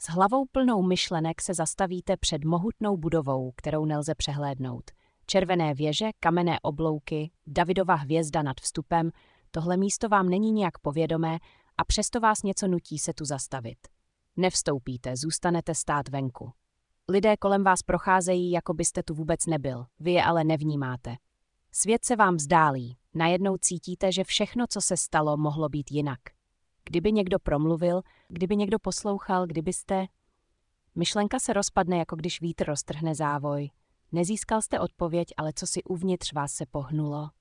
S hlavou plnou myšlenek se zastavíte před mohutnou budovou, kterou nelze přehlédnout. Červené věže, kamenné oblouky, Davidova hvězda nad vstupem, tohle místo vám není nijak povědomé a přesto vás něco nutí se tu zastavit. Nevstoupíte, zůstanete stát venku. Lidé kolem vás procházejí, jako byste tu vůbec nebyl, vy je ale nevnímáte. Svět se vám vzdálí, najednou cítíte, že všechno, co se stalo, mohlo být jinak. Kdyby někdo promluvil, kdyby někdo poslouchal, kdybyste... Myšlenka se rozpadne, jako když vítr roztrhne závoj. Nezískal jste odpověď, ale co si uvnitř vás se pohnulo.